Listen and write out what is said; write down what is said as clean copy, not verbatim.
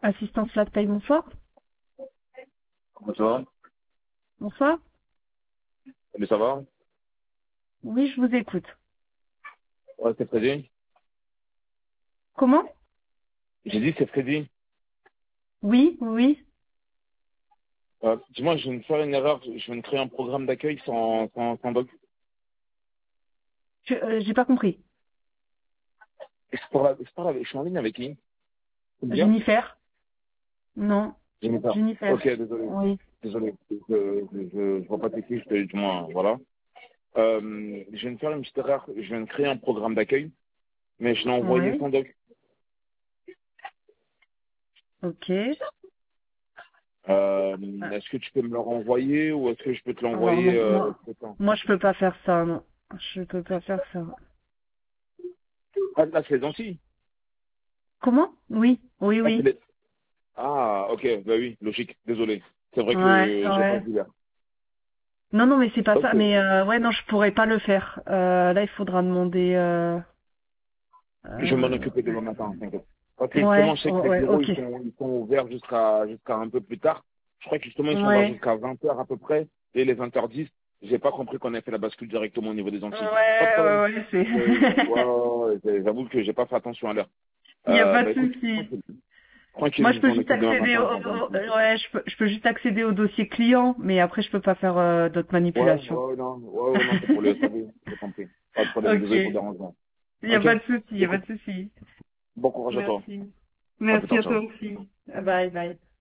Assistance flat paye, bonsoir. Comment ça va? Bonsoir. Mais ça va? Oui, je vous écoute. Ouais, c'est Freddy. Comment? J'ai dit c'est Freddy. Oui, oui. Dis-moi, je viens de faire une erreur. Je viens de créer un programme d'accueil sans doc. J'ai pas compris. Je suis en ligne avec qui? Tu me dire? Jennifer? Non. Jennifer. Jennifer. Ok, désolé. Oui. Désolé. Je vois pas tes qui, du moins, voilà. Je viens de faire une petite erreur. Je viens de créer un programme d'accueil, mais je l'ai envoyé Oui. sans doc. Ok. Est-ce que tu peux me le renvoyer ou est-ce que je peux te Alors l'envoyer non, moi, plus tard? moi je peux pas faire ça, non. Je peux pas faire ça. Ah, là, c'est les Antilles. Comment? Oui, oui, Ah, oui. Ah, ok, bah oui, logique. Désolé. C'est vrai Ouais, que j'ai pas ouais. vu là. Non, non, mais c'est pas ça. Ok. Mais ouais, non, je pourrais pas le faire. Là, il faudra demander. Je vais m'en occuper demain Ouais, matin, t'inquiète. Parce que justement, ouais, je sais que les ouais, bureaux, ok. ils sont ouverts jusqu'à un peu plus tard. Je crois que justement, ils sont ouverts Ouais. jusqu'à 20h à peu près. Et les 20h10, j'ai pas compris qu'on ait fait la bascule directement au niveau des Ouais, Antilles. Pas de ouais, problème. ouais, c'est. J'avoue que j'ai pas fait attention à l'heure. Il y a pas Bah de écoute, souci. tranquille. Moi, Tranquille, je je peux m'en juste occupe demain accéder matin, au, je t'envoie un petit truc. ouais, je peux juste accéder au dossier client, mais après, je peux pas faire d'autres manipulations. Non, non, c'est pour le SAV, j'ai compris. Pas de problème, Ok. désolé pour le dérangement. Il y a Ok? pas de souci, il y a pas Écoute, de souci. bon courage à toi. Merci. À plus Merci tard, à toi ciao. aussi. Bye bye.